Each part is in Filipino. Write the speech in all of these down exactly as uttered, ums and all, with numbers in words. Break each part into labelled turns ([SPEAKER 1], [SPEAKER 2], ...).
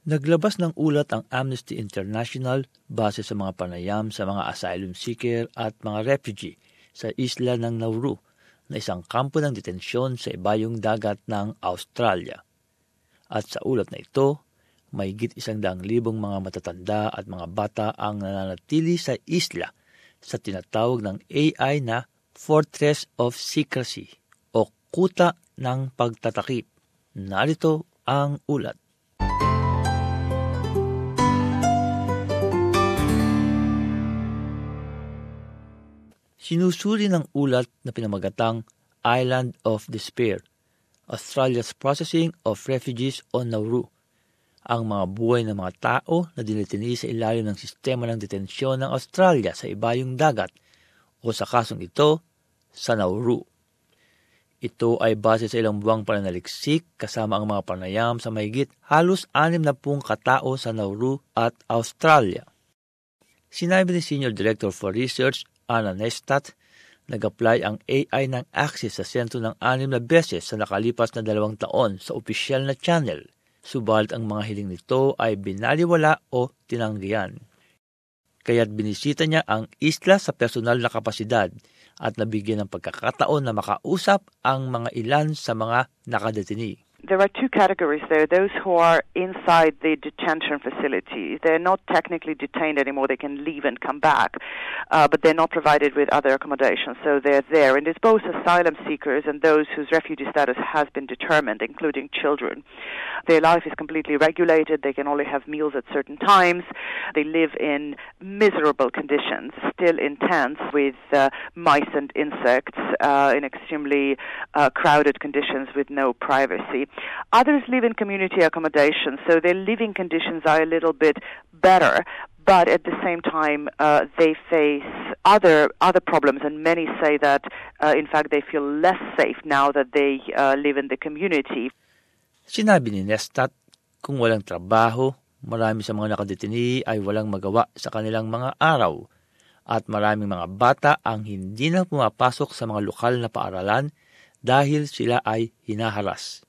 [SPEAKER 1] Naglabas ng ulat ang Amnesty International base sa mga panayam sa mga asylum seeker at mga refugee sa isla ng Nauru na isang kampo ng detensyon sa ibayong dagat ng Australia. At sa ulat na ito, mahigit isang daang libong mga matatanda at mga bata ang nananatili sa isla sa tinatawag ng A I na Fortress of Secrecy o Kuta ng Pagtatakip. Narito ang ulat. Sinusuri ng ulat na pinamagatang Island of Despair, Australia's Processing of Refugees on Nauru, ang mga buhay ng mga tao na dinitini sa ilalim ng sistema ng detensyon ng Australia sa ibayong dagat o sa kasong ito, sa Nauru. Ito ay base sa ilang buwang pananaliksik kasama ang mga panayam sa mahigit halos anim na pung katao sa Nauru at Australia. Sinabi ni Senior Director for Research Anna Nestat, nag-apply ang A I ng Access sa sentro ng anim na beses sa nakalipas na dalawang taon sa opisyal na channel, subalit ang mga hiling nito ay binaliwala o tinanggihan. Kaya't binisita niya ang isla sa personal na kapasidad at nabigyan ng pagkakataon na makausap ang mga ilan sa mga nakadetini.
[SPEAKER 2] There are two categories there. Those who are inside the detention facility. They're not technically detained anymore. They can leave and come back, uh, but they're not provided with other accommodations. So they're there. And it's both asylum seekers and those whose refugee status has been determined, including children. Their life is completely regulated. They can only have meals at certain times. They live in miserable conditions, still in tents with uh, mice and insects, uh, in extremely uh, crowded conditions with no privacy. Others live in community accommodation, so their living conditions are a little bit better, but at the same time uh, they face other other problems, and many say that uh, in fact they feel less safe now that they uh, live in the community.
[SPEAKER 1] Sinabi ni Nestat, kung walang trabaho, marami sa mga nakadetini ay walang magawa sa kanilang mga araw, at maraming mga bata ang hindi na pumapasok sa mga lokal na paaralan dahil sila ay hinaharas.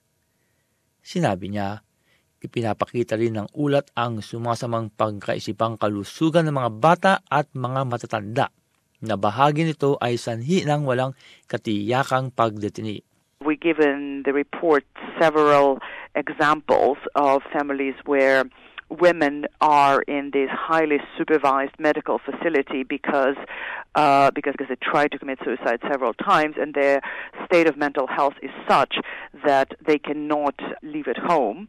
[SPEAKER 1] Sinabi niya, ipinapakita rin ng ulat ang sumasamang pagkaisipang kalusugan ng mga bata at mga matatanda, na bahagi nito ay sanhi ng walang katiyakang pagdetini.
[SPEAKER 2] We give in the report several examples of families where women are in this highly supervised medical facility because uh, because they tried to commit suicide several times, and their state of mental health is such that they cannot leave at home,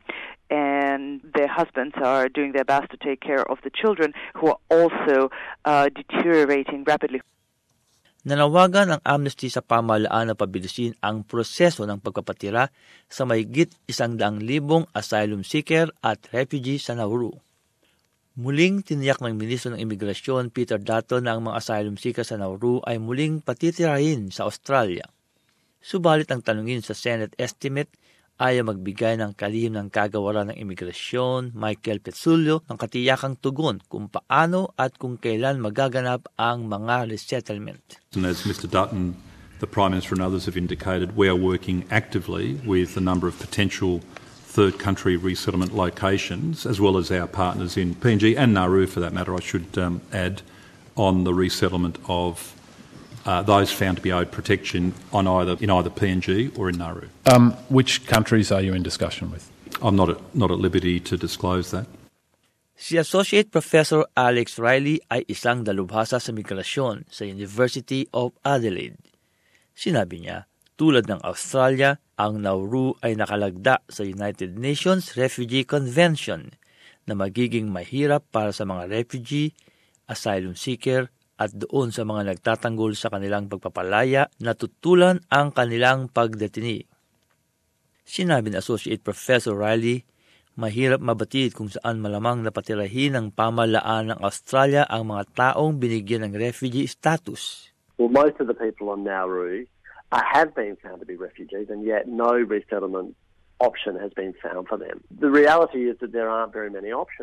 [SPEAKER 2] and their husbands are doing their best to take care of the children who are also uh, deteriorating rapidly.
[SPEAKER 1] Nanawagan ang Amnesty sa pamahalaan na pabilisin ang proseso ng pagpapatira sa mahigit isang daang libong asylum seeker at refugee sa Nauru. Muling tiniyak ng Ministro ng Imigrasyon Peter Dutton na ang mga asylum seeker sa Nauru ay muling patitirahin sa Australia. Subalit ang tanungin sa Senate estimate ay magbigay ng kalihim ng kagawaran ng imigrasyon, Michael Pezzullo, ng katiyakang tugon kung paano at kung kailan magaganap ang mga resettlement.
[SPEAKER 3] And as Mister Dutton, the Prime Minister and others have indicated, we are working actively with a number of potential third country resettlement locations, as well as our partners in P N G and Nauru, for that matter, I should um, add, on the resettlement of Uh, those found to be owed protection on either in either P N G or in Nauru.
[SPEAKER 4] Um, which countries are you in discussion with?
[SPEAKER 3] I'm not at, not at liberty to disclose that.
[SPEAKER 1] Si Associate Professor Alex Riley ay isang dalubhasa sa migrasyon sa University of Adelaide. Sinabi niya, tulad ng Australia, ang Nauru ay nakalagda sa United Nations Refugee Convention na magiging mahirap para sa mga refugee, asylum seeker, at doon sa mga nagtatanggol sa kanilang pagpapalaya na tutulan ang kanilang pagdetini. Sinabi ni Associate Professor Riley, mahirap mabatid kung saan malamang napatirahin ng pamahalaan ng Australia ang mga taong binigyan ng refugee status.
[SPEAKER 5] Well, most of the people on Nauru uh, have been found to be refugees, and yet no resettlement option has been found for them. The reality is that there aren't very many options.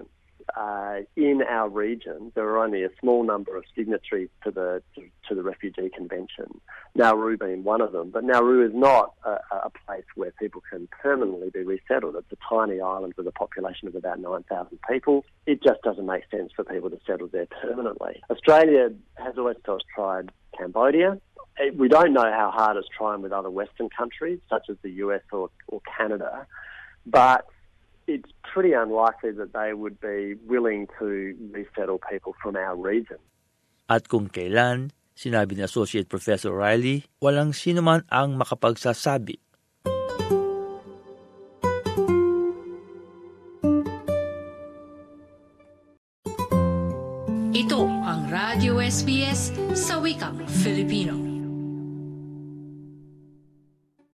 [SPEAKER 5] uh, in our region, there are only a small number of signatories to the to, to the Refugee Convention, Nauru being one of them. But Nauru is not a, a place where people can permanently be resettled. It's a tiny island with a population of about nine thousand people. It just doesn't make sense for people to settle there permanently. Australia has always tried Cambodia. We don't know how hard it's trying with other Western countries, such as the U S or, or Canada, but it's pretty unlikely that they would be willing to resettle people from our region.
[SPEAKER 1] At kung kailan, sinabi ni Associate Professor Riley, walang sino man ang makapagsasabi.
[SPEAKER 6] Ito ang Radio S B S sa wikang Filipino.